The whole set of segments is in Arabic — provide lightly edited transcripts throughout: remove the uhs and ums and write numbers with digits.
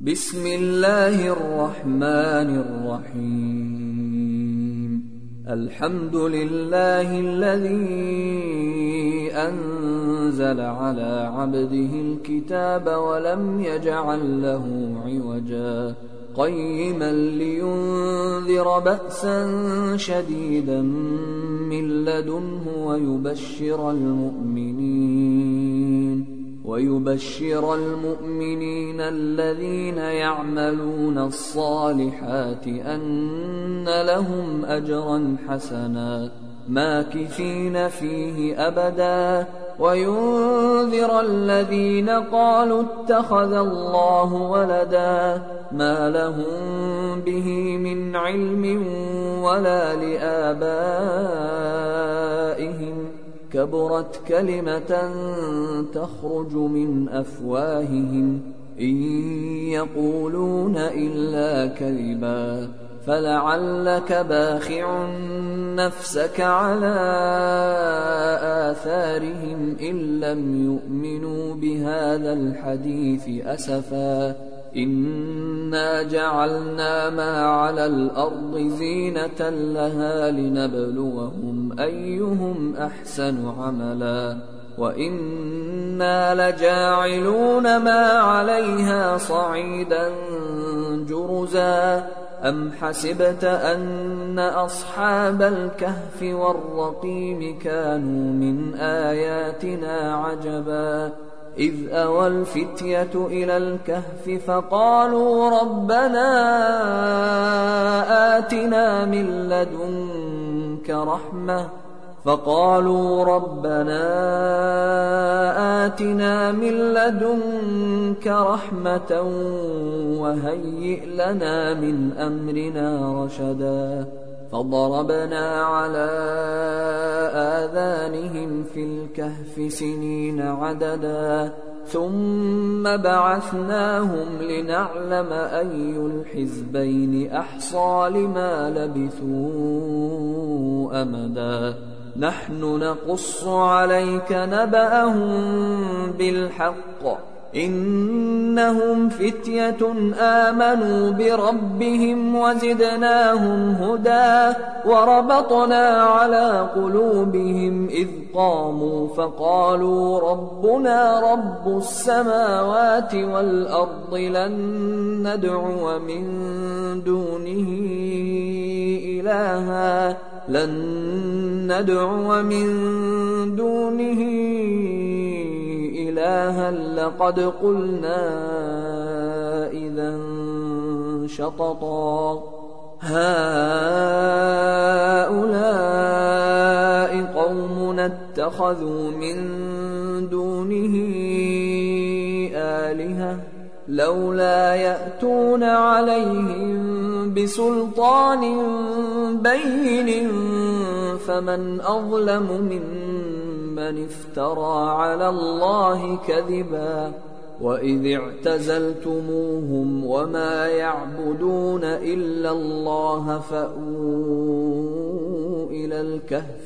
بسم الله الرحمن الرحيم. الحمد لله الذي أنزل على عبده الكتاب ولم يجعل له عوجا قيما لينذر بأسا شديدا من لدنه ويبشر المؤمنين الذين يعملون الصالحات أن لهم أجرا حسنا ماكثين فيه أبدا وينذر الذين قالوا اتخذ الله ولدا ما لهم به من علم ولا لآبائهم كبرت كلمة تخرج من أفواههم إن يقولون إلا كذبا فلعلك باخع نفسك على آثارهم إن لم يؤمنوا بهذا الحديث أسفا إنا جعلنا ما على الأرض زينة لها لنبلوهم أيهم أحسن عملا وإنا لجاعلون ما عليها صعيدا جرزا أم حسبت أن أصحاب الكهف والرقيم كانوا من آياتنا عجبا إذ أوى الفتية إلى الكهف فقالوا ربنا آتنا من لدنك رحمة وهيئ لنا من أمرنا رشدا فضربنا على آذانهم في الكهف سنين عددا ثم بعثناهم لنعلم أي الحزبين أحصى لما لبثوا أمدا نحن نقص عليك نبأهم بالحق إنهم فتية آمنوا بربهم وزدناهم هدى وربطنا على قلوبهم إذ قاموا فقالوا ربنا رب السماوات والأرض لن ندعو من دونه إلها لقد قلنا إذا شططا هؤلاء قومنا اتخذوا من دونه آلهة لولا يأتون عليهم بسلطان بين فمن أظلم ممن افترى على الله كذبا وإذ اعتزلتموهم وما يعبدون إلا الله فأووا إلى الكهف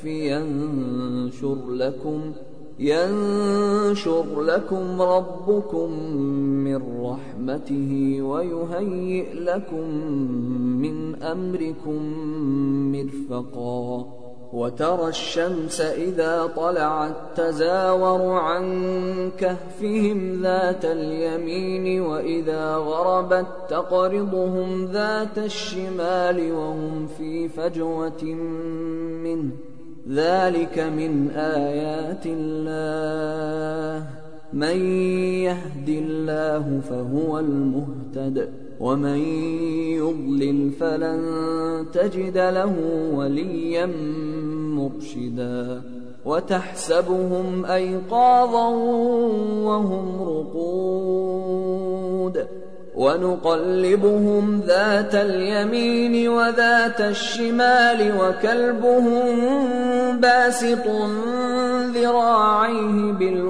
ينشر لكم ربكم من رحمته ويهيئ لكم من أمركم مرفقا وترى الشمس إذا طلعت تزاور عن كهفهم ذات اليمين وإذا غربت تقرضهم ذات الشمال وهم في فجوة منه ذلك من آيات الله من يهد الله فهو المهتد ومن يضلل فلن تجد له وليا مرشدا وتحسبهم أيقاظا وهم رقود ونقلبهم ذات اليمين وذات الشمال وكلبهم باسط ذراعيه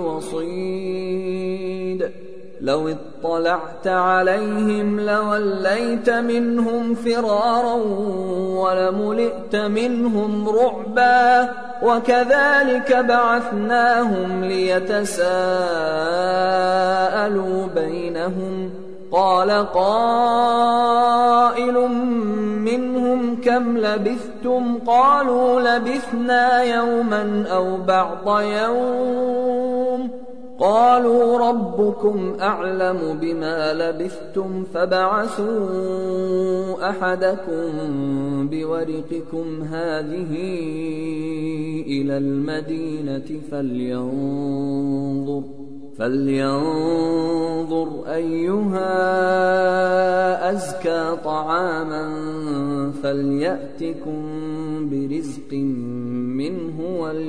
بالوصيد لو اطلعت عليهم لوليت منهم فرارا ولملئت منهم رعبا وكذلك بعثناهم ليتساءلوا بينهم قال قائل منهم كم لبثتم قالوا لبثنا يوما أو بعض يوم قالوا ربكم أعلم بما لبثتم فابعثوا أحدكم بورقكم هذه إلى المدينة فلينظر أيها أزكى طعاما فليأتكم برزق منه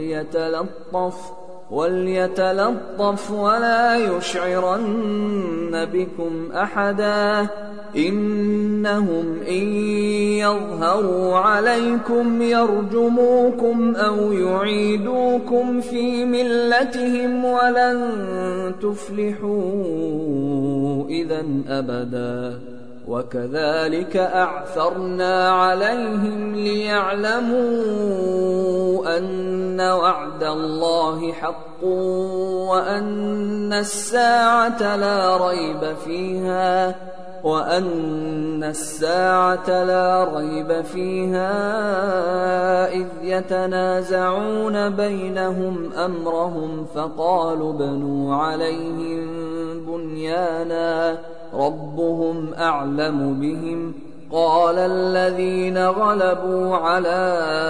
وليتلطف ولا يشعرن بكم أحدا إنهم إن يظهروا عليكم يرجموكم أو يعيدوكم في ملتهم ولن تفلحوا إذا أبدا وكذلك أعثرنا عليهم ليعلموا أن وعد الله حق وأن الساعة لا ريب فيها إذ يتنازعون بينهم أمرهم فقالوا بنوا عليهم بنيانا ربهم أعلم بهم قال الذين غلبوا على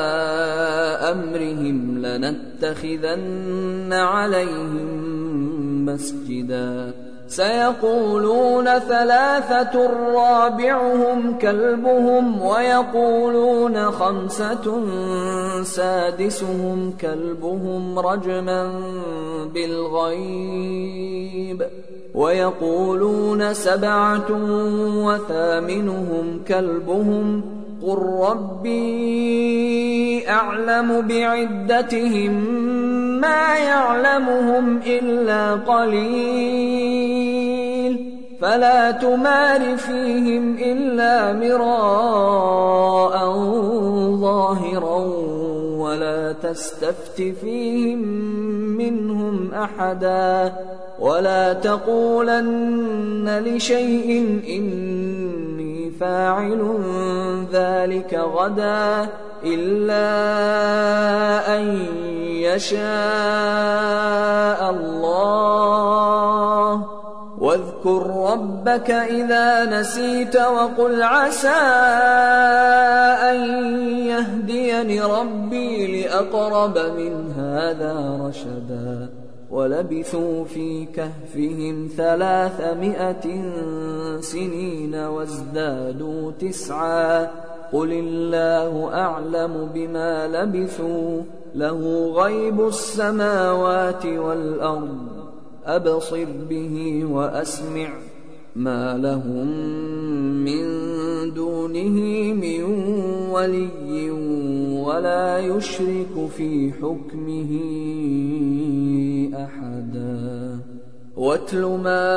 أمرهم لنتخذن عليهم مسجدا سيقولون ثلاثة رابعهم كلبهم ويقولون خمسة سادسهم كلبهم رجما بالغيب ويقولون سبعة وثامنهم كلبهم قل ربي أعلم بعدتهم ما يعلمهم إلا قليل فلا تمار فيهم إلا مراء ظاهرا ولا تستفت فيهم منهم أحدا ولا تقولن لشيء إني فاعل ذلك غدا إلا أن يشاء الله واذكر ربك إذا نسيت وقل عسى أن يهديني ربي لأقرب من هذا رشدا ولبثوا في كهفهم 300 سنين وازدادوا 9 قل الله أعلم بما لبثوا له غيب السماوات والأرض أبصر به وأسمع ما لهم من دونه من ولي ولا يشرك في حكمه أحدا واتل ما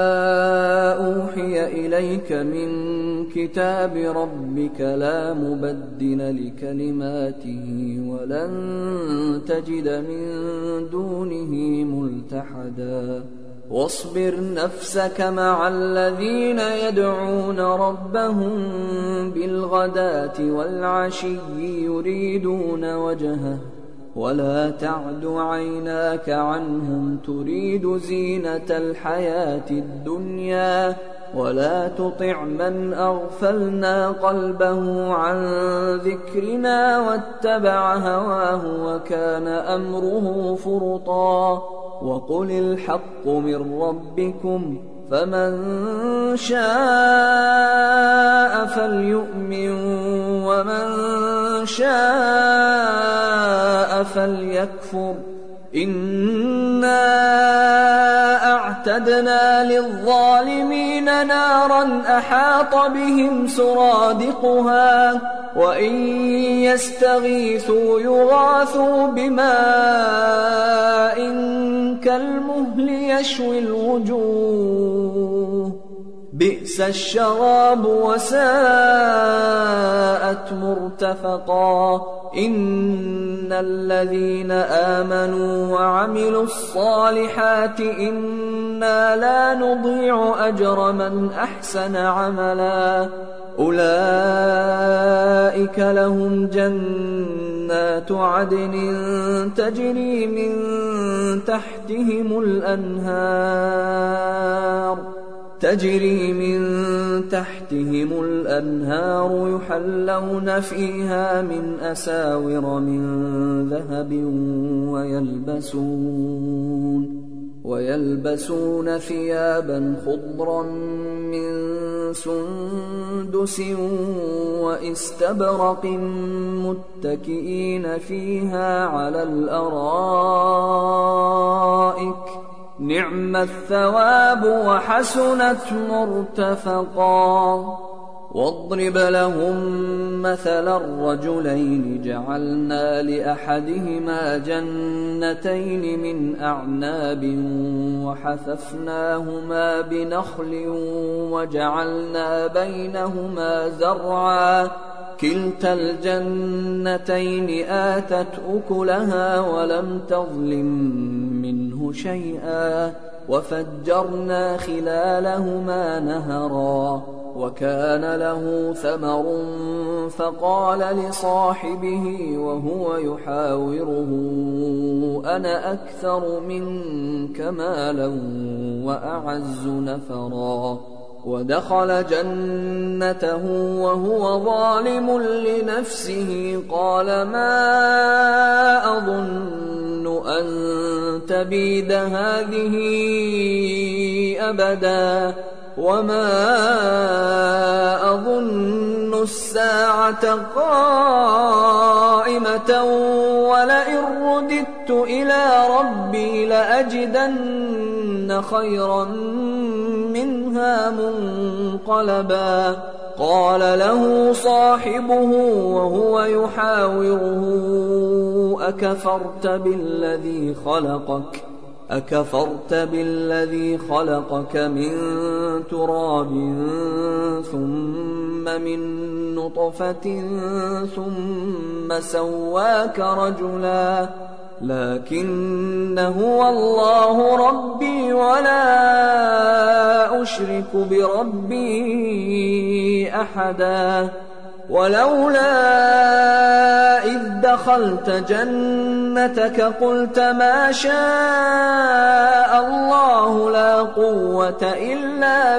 أوحي إليك من كتاب ربك لا مبدل لكلماته ولن تجد من دونه ملتحدا واصبر نفسك مع الذين يدعون ربهم بالغداة والعشي يريدون وجهه ولا تعد عيناك عنهم تريد زينة الحياة الدنيا ولا تطع من أغفلنا قلبه عن ذكرنا واتبع هواه وكان أمره فرطا وقل الحق من ربكم فمن شاء فليؤمن ومن شاء فليكفر إنا أعتدنا للظالمين نارا أحاط بهم سرادقها وإن يستغيثوا يغاثوا بماء كالمهل يشوي الوجوه بئس الشراب وساءت مرتفقا إن الذين آمنوا وعملوا الصالحات إنا لا نضيع أجر من أحسن عملا أولئك لهم جنات عدن تجري من تحتهم الأنهار يحلون فيها من أساور من ذهب ويلبسون ثيابا خضرا من سندس واستبرق متكئين فيها على الأرائك نعم الثواب وحسنت مرتفقا واضرب لهم مثل الرجلين جعلنا لأحدهما جنتين من أعناب وحففناهما بنخل وجعلنا بينهما زرعا كلتا الجنتين آتت أكلها ولم تظلم منه شيئا وفجرنا خلالهما نهرا وكان له ثمر فقال لصاحبه وهو يحاوره أنا أكثر منك مالا وأعز نفرا ودخل جنته وهو ظالم لنفسه قال ما أظن أن تبيد هذه أبدا وما أظن الساعة قائمة ولئن رددت إلى ربي لأجدن خيرا منها منقلبا قال له صاحبه وهو يحاوره أكفرت بالذي خلقك من تراب ثم من نطفة ثم سواك رجلا لكن هو الله ربي ولا أشرك بربي أحدا ولولا إذ دخلت جنتك قلت ما شاء الله لا قوة إلا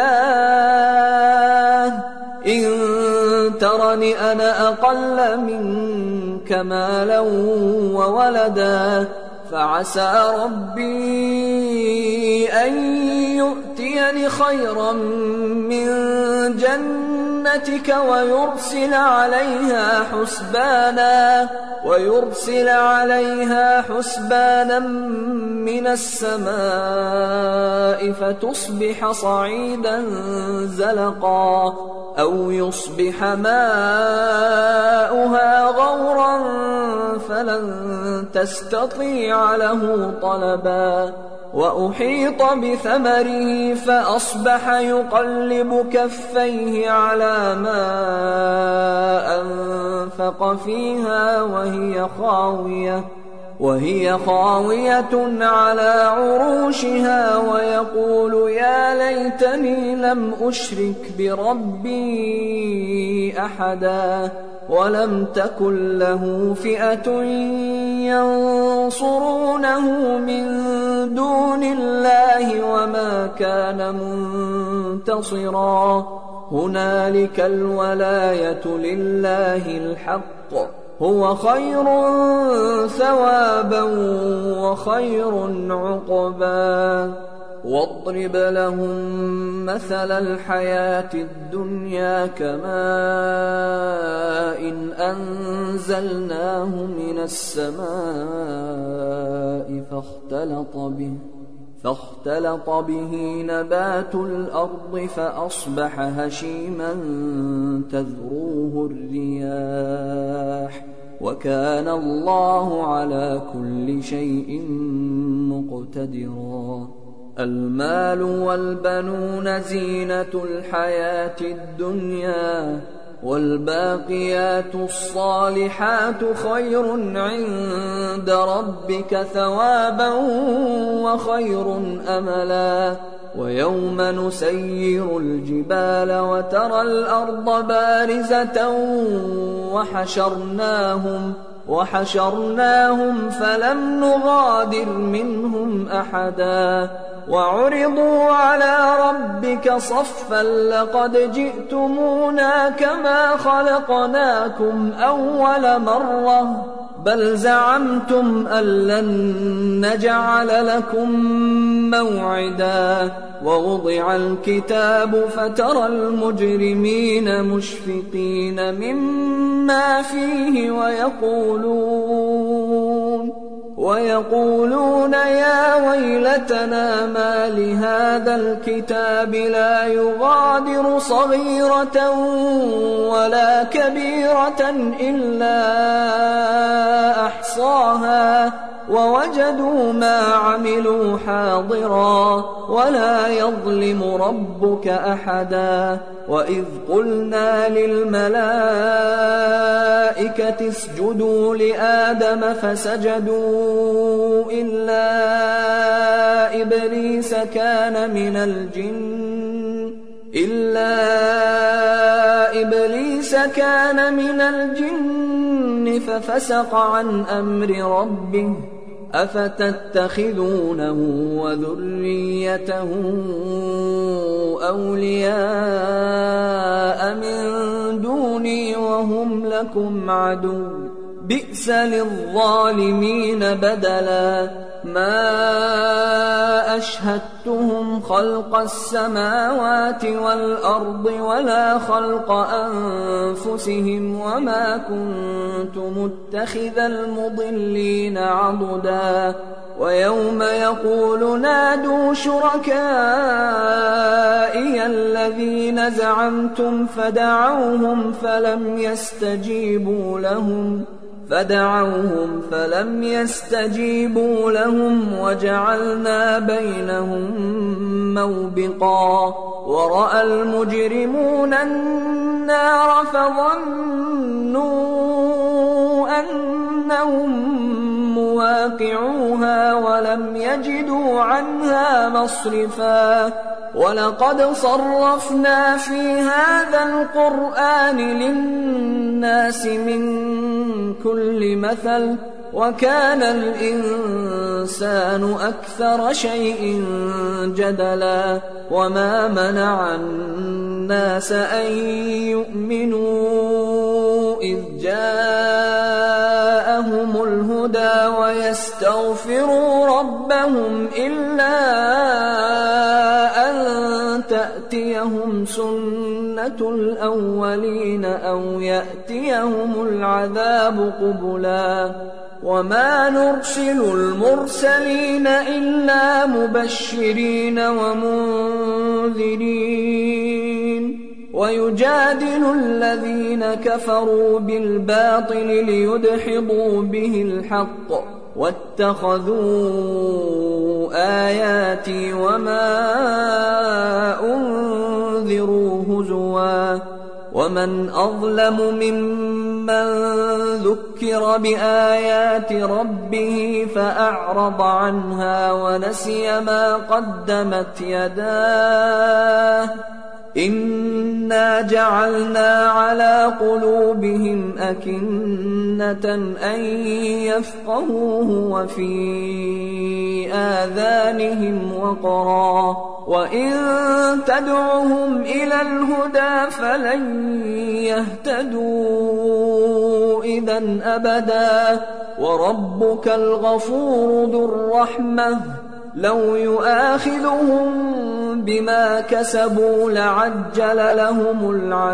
بالله إن ترني أنا أقل منك مالا وولدا فعسى ربي أن يؤتيني خيرا من جنتك ويرسل عليها حسبانا من السماء فتصبح صعيدا زلقا أو يصبح ماؤها غورا فلن تستطيع له طلبا وأحيط بثمره فأصبح يقلب كفيه على ما أنفق فيها وهي خاوية على عروشها ويقول يا ليتني لم أشرك بربي أحدا ولم تكن له فئة ينصرونه من دون الله وما كان منتصرا هنالك الولاية لله الحق هو خير ثوابا وخير عقبا واضرب لهم مثل الحياة الدنيا كماء أنزلناه من السماء فاختلط به نبات الأرض فأصبح هشيما تذروه الرياح وكان الله على كل شيء مقتدرا المال والبنون زينة الحياة الدنيا والباقيات الصالحات خير عند ربك ثوابا وخير أملا. ويوم نسير الجبال وترى الأرض بارزة وحشرناهم فلم نغادر منهم أحدا. وعرضوا على ربك صفا لقد جئتمونا كما خلقناكم أول مرة بل زعمتم أن لن نجعل لكم موعدا. ووضع الكتاب فترى المجرمين مشفقين مما فيه ويقولون يا ويلتنا ما لهذا الكتاب لا يغادر صغيرة ولا كبيرة إلا أحصاها ووجدوا ما عملوا حاضرا ولا يظلم ربك أحدا. وإذ قلنا للملائكة اسجدوا لآدم فسجدوا إلا إبليس كان من الجن ففسق عن أمر ربه أفتتخذونه وذريته أولياء من دوني وهم لكم عدو بئس للظالمين بدلا. ما أشهدتهم خلق السماوات والأرض ولا خلق أنفسهم وما كنت متخذ المضلين عضدا. ويوم يقول نادوا شركائي الذين زعمتم فدعوهم فلم يستجيبوا لهم وجعلنا بينهم موبقا. ورأى المجرمون النار فظنوا أنهم مواقعوها ولم يجدوا عنها مصرفا. ولقد صرفنا في هذا القرآن للناس من كل مثل وكان الإنسان أكثر شيء جدلا. وما منع الناس أن يؤمنوا إذ جاءهم الهدى ويستغفروا ربهم إلا أن تأتيهم سنة الأولين أو يأتيهم العذاب قبلا. وما نرسل المرسلين إلا مبشرين ومنذرين ويجادل الذين كفروا بالباطل ليدحضوا به الحق واتخذوا آياتي وما أنذروا هزوا. ومن أظلم ممن ذكر بآيات ربه فأعرض عنها ونسي ما قدمت يداه إنا جعلنا على قلوبهم أكنة أن يفقهوه وفي آذانهم وقرا وإن تدعهم إلى الهدى فلن يهتدوا إذا أبدا. وربك الغفور ذو الرحمة لو يؤاخذهم بما كسبوا لعجل لهم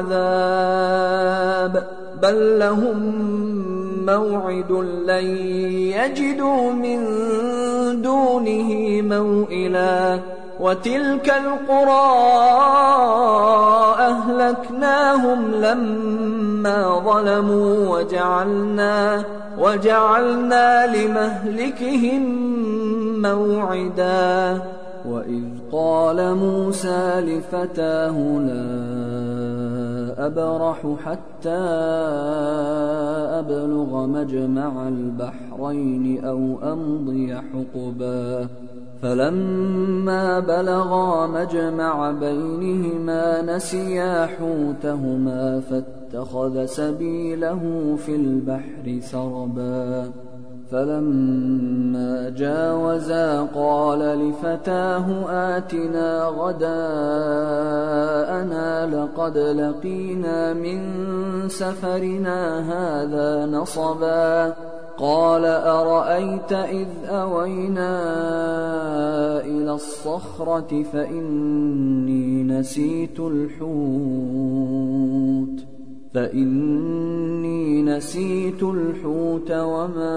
العذاب بل لهم موعد لن يجدوا من دونه موئلا. وتلك القرى أهلكناهم لما ظلموا وجعلنا لمهلكهم موعدا. وإذ قال موسى لفتاه لا أبرح حتى أبلغ مجمع البحرين أو أمضي حقبا فلما بلغا مجمع بينهما نسيا حوتهما فاتخذ سبيله في البحر سربا فلما جاوزا قال لفتاه آتنا غداءنا لقد لقينا من سفرنا هذا نصبا قال أرأيت إذ أوينا إلى الصخرة فإني نسيت الحوت وما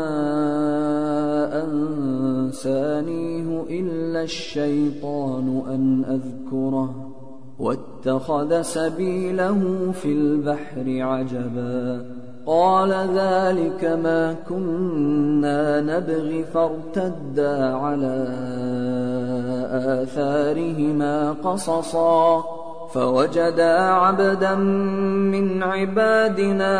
أنسانيه إلا الشيطان أن أذكره واتخذ سبيله في البحر عجبا قال ذلك ما كنا نبغي فارتدا على آثارهما قصصا فوجدا عبدا من عبادنا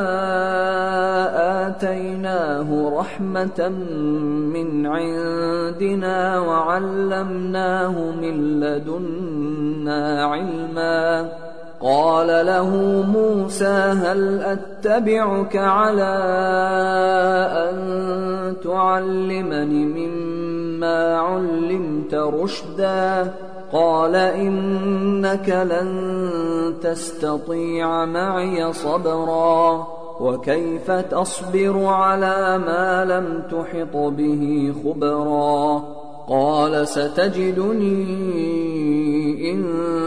آتيناه رحمة من عندنا وعلمناه من لدنا علما قال له موسى هل أتبعك على أن تعلمني مما علمت رشدا قال إنك لن تستطيع معي صبرا وكيف تصبر على ما لم تحط به خبرا قال ستجدني إن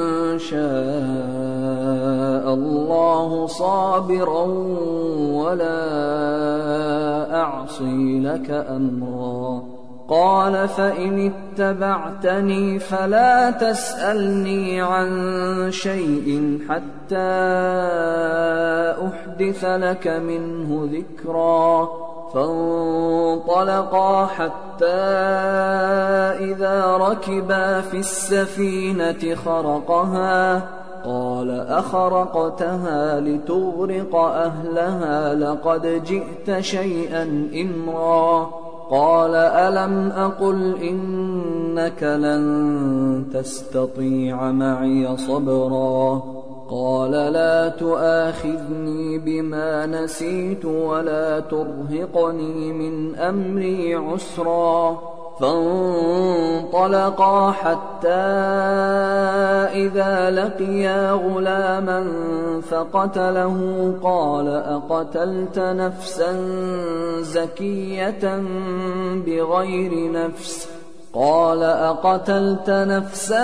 شاء الله صابرا ولا أعصي لك أمرا قال فإن اتبعتني فلا تسألني عن شيء حتى أحدث لك منه ذكرا فانطلقا حتى إذا ركبا في السفينة خرقها قال أخرقتها لتغرق أهلها لقد جئت شيئا إمرا قال ألم أقل إنك لن تستطيع معي صبرا قال لا تؤاخذني بما نسيت ولا ترهقني من أمري عسرا فانطلقا حتى إذا لقيا غلاما فقتله قال أقتلت نفسا زكية بغير نفس قال أقتلت نفسا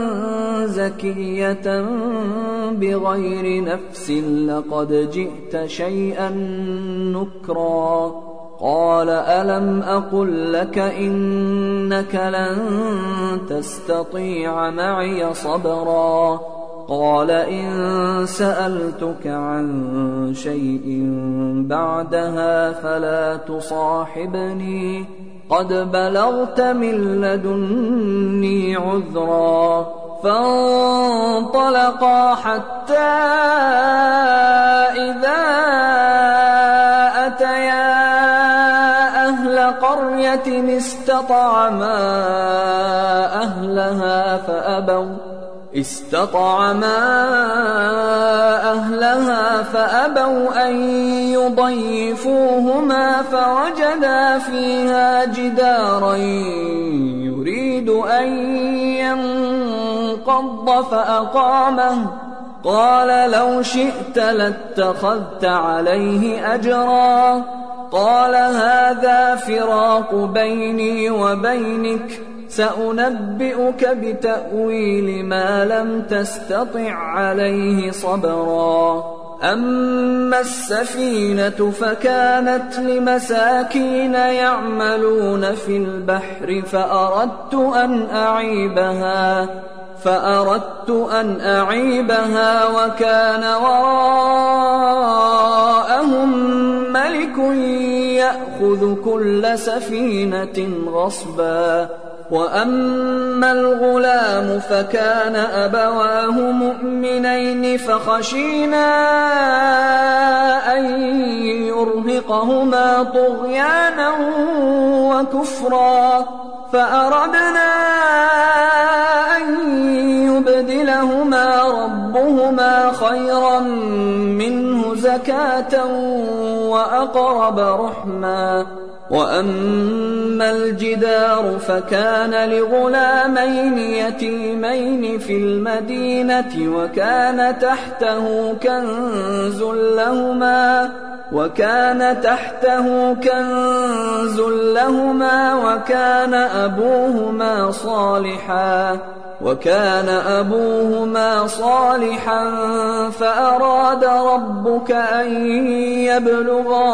زكية بغير نفس لقد جئت شيئا نكرا قال ألم أقل لك إنك لن تستطيع معي صبرا قال إن سألتك عن شيء بعدها فلا تصاحبني قد بلغت من لدني عذرا فانطلقا حتى إذا أتيا أهل قرية استطعما أهلها فأبوا أن يضيفوهما فوجدا فيها جدارا يريد أن ينقض فأقامه قال لو شئت لاتخذت عليه أجرا قال هذا فراق بيني وبينك سأنبئك بتأويل ما لم تستطع عليه صبرا أما السفينة فكانت لمساكين يعملون في البحر فأردت أن أعيبها وكان وراءهم ملك يأخذ كل سفينة غصبا وأما الغلام فكان أبواه مؤمنين فخشينا أن يرهقهما طغيانا وكفرا فأردنا أن يبدلهما ربهما خيرا منه زكاة وأقرب رحما. وأما الجدار فكان لغلامين يتيمين في المدينة وكان تحته كنز لهما وكان أبوهما صالحا فأراد ربك أن يبلغا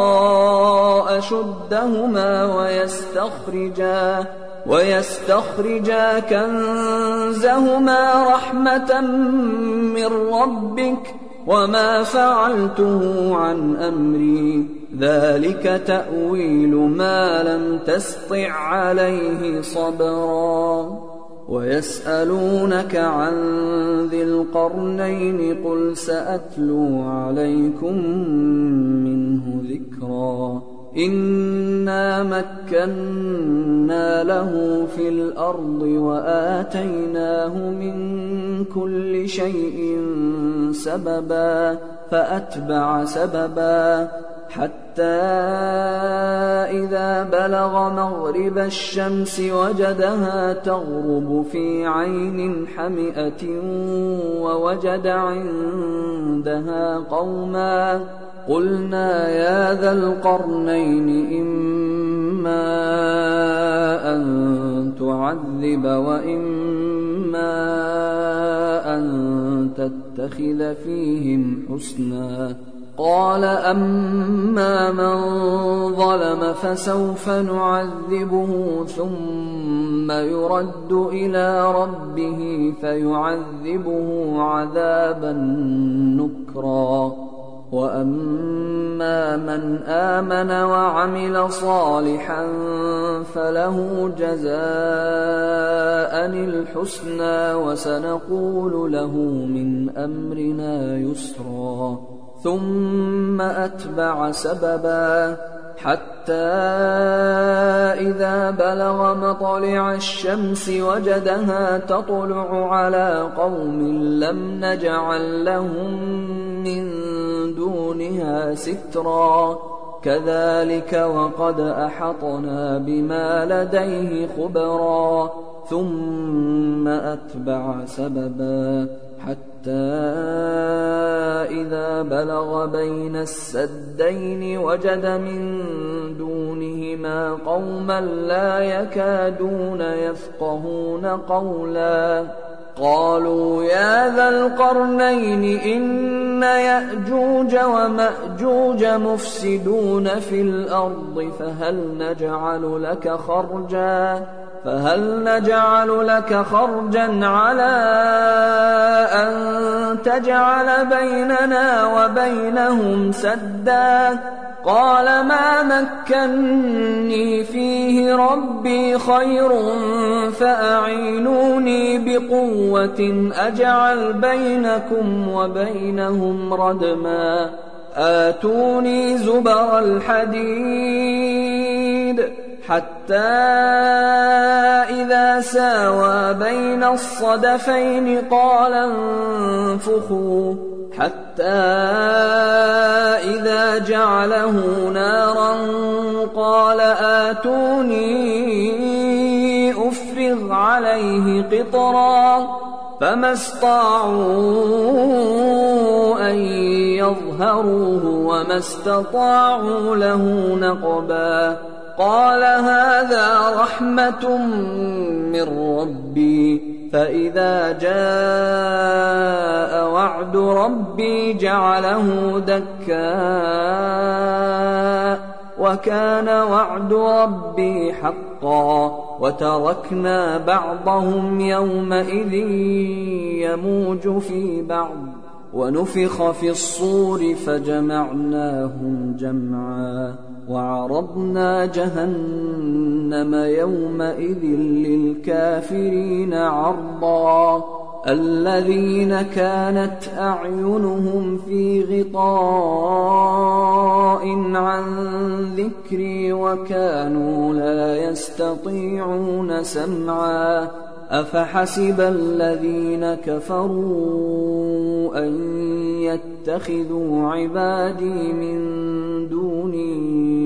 أشدهما ويستخرجا كنزهما رحمة من ربك وما فعلته عن أمري ذلك تأويل ما لم تسطع عليه صبرا. ويسألونك عن ذي القرنين قل سأتلو عليكم منه ذكرا. إنا مكنا له في الأرض وآتيناه من كل شيء سببا فأتبع سببا حتى إذا بلغ مغرب الشمس وجدها تغرب في عين حمئة ووجد عندها قوما قلنا يا ذا القرنين إما أن تعذب وإما أن تتخذ فيهم حسنا. قال أما من ظلم فسوف نعذبه ثم يرد إلى ربه فيعذبه عذابا نكرا. وأما من آمن وعمل صالحا فله جزاء الحسنى وسنقول له من أمرنا يسرا. ثم أتبع سببا حتى إذا بلغ مطلع الشمس وجدها تطلع على قوم لم نجعل لهم من دونها سترا كذلك وقد أحطنا بما لديه خبرا. ثم أتبع سببا حتى إذا بلغ بين السدين وجد من دونهما قوما لا يكادون يفقهون قولا. قالوا يا ذا القرنين إن يأجوج ومأجوج مفسدون في الأرض فهل نجعل لك خرجا على أن تجعل بيننا وبينهم سدا. قال ما مكني فيه ربي خير فأعينوني بقوة أجعل بينكم وبينهم ردما. آتوني زبر الحديد حتى إذا ساوى بين الصدفين قال انفخوا حتى إذا جعله نارا قال آتوني أفرغ عليه قطرا. فما استطاعوا أن يظهروه وما استطاعوا له نقبا. قال هذا رحمة من ربي فإذا جاء وعد ربي جعله دكا وكان وعد ربي حقا. وتركنا بعضهم يومئذ يموج في بعض ونفخ في الصور فجمعناهم جمعا وعرضنا جهنم يومئذ للكافرين عرضا الذين كانت أعينهم في غطاء عن ذكري وكانوا لا يستطيعون سمعا أفحسب الذين كفروا أن يتخذوا عبادي من دوني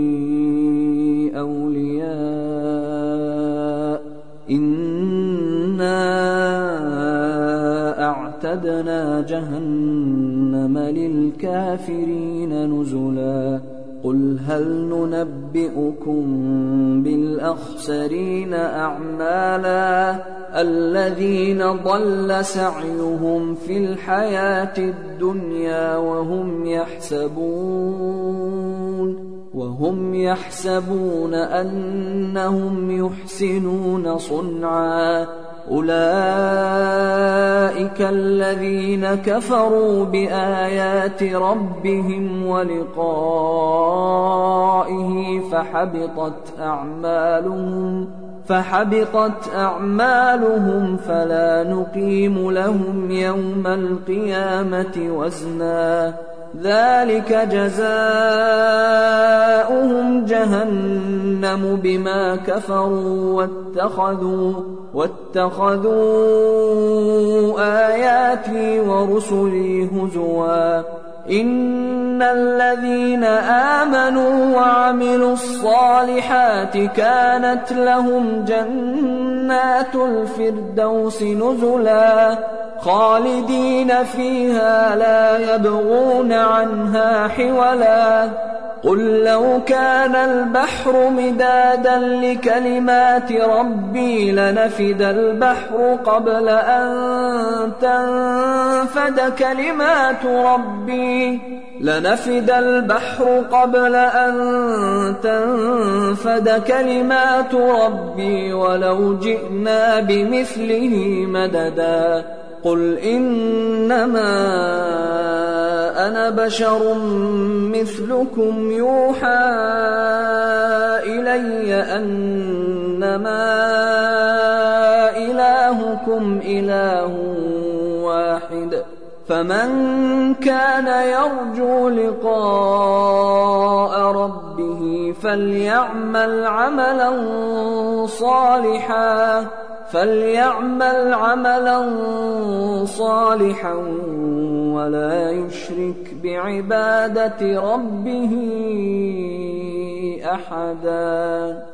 أولياء إنا أعتدنا جهنم للكافرين نزلا قل هل ننبئكم بالأخسرين أعمالا الذين ضل سعيهم في الحياة الدنيا وهم يحسبون أنهم يحسنون صنعا أولئك الذين كفروا بآيات ربهم ولقائه فحبطت أعمالهم فلا نقيم لهم يوم القيامة وزنا ذلك جزاؤهم جهنم بما كفروا واتخذوا آياتي ورسلي هزوا إن الذين آمنوا وعملوا الصالحات كانت لهم جنات الفردوس نزلا خالدين فيها لا يبغون عنها حولا قل لو كان البحر مدادا لكلمات ربي لنفد البحر قبل أن تنفد كلمات ربي ولو جئنا بمثله مددا قل إنما أنا بشر مثلكم يوحى إلي أنما إلهكم إله واحد فمن كان يرجو لقاء ربه فليعمل عملا صالحا ولا يشرك بعبادة ربه أحدا.